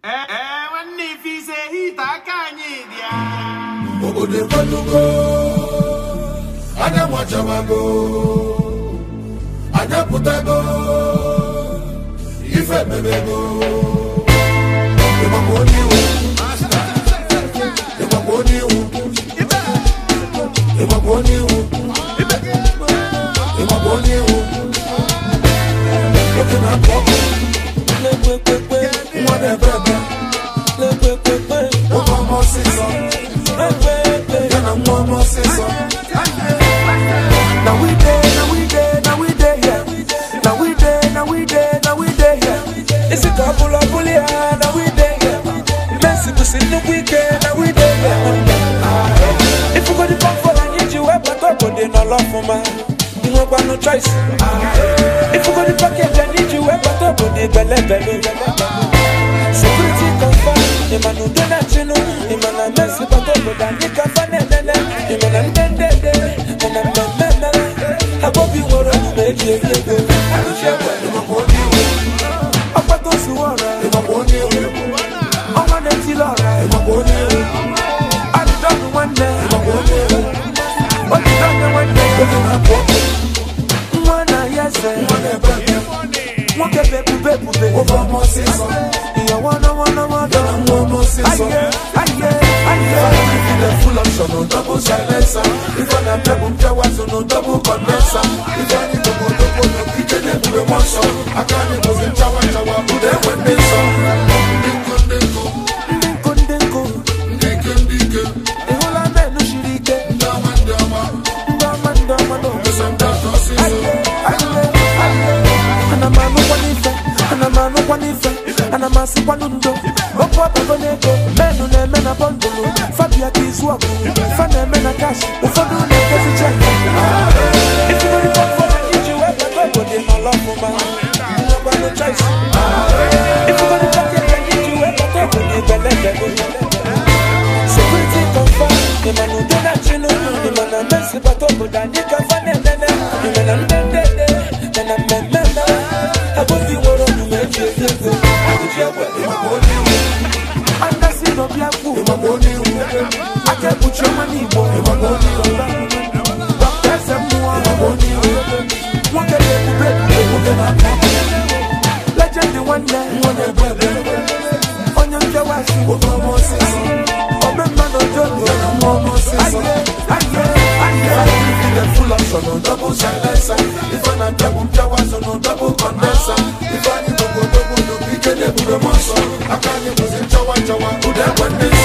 Obodo Palugo, Anya Mwachamago, Anya Putago, Ife Bebego, Emaboniu, Emaboniu, Emaboniu, Emaboniu, looking at Papa, whatever, Obama says so. Now we there, now we there, now we there, yeah. Now we there, now we there, now we there, yeah. It's a couple of bullies, now we there, yeah. Messy to see the weekend, now we there, yeah. If you got the pump for I need you, I put up on the no love for man. You don't got no choice. If you got the package, I need you, I put up on the belly. Security confirm, the man who did that, you know, the man I mess with, but over that, you can find it, the man I'm dead, and I'm not, I hope you were on the bed, you go. I will share what you want to do. I'm not those who are, I'm on you. I'm on the Tilora, I'm on you. I'm done one day, I'm on you. But you done one day, I'm on you. One, yes, one baby, over my sister. You wanna, I full option, no double silencer. If I am no double condenser. If I need to go to the kitchen, every one song. I can't go in Chawa, put them when they song. And I'm a Sipanundo, Opa Bonego, Men a Bundle, Fabia Kiswap, Fana Mena Cash, Ufadu Check. If you don't for it, you ever go in my love for man. You have no choice. If you got the packet, I need you ever go in the belly. Security confirm, the man who did that, you know, the man I mess with, but over that, you can find it, the man I'm dead, and I'm I hope you were on the way. I'm not seeing no black food. I can't put your money more. Doctors and more. What can you do? Legend the one day. On your Jawashi. Full option on double silencer. If I not double Jawas on double condenser. If I need to go double, you can do the muscle. I can't use it, Jawa, who that one this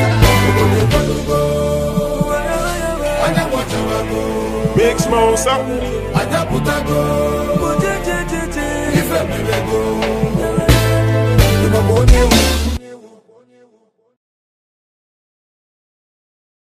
song. Big small something. I got put a go. If I may go, you know,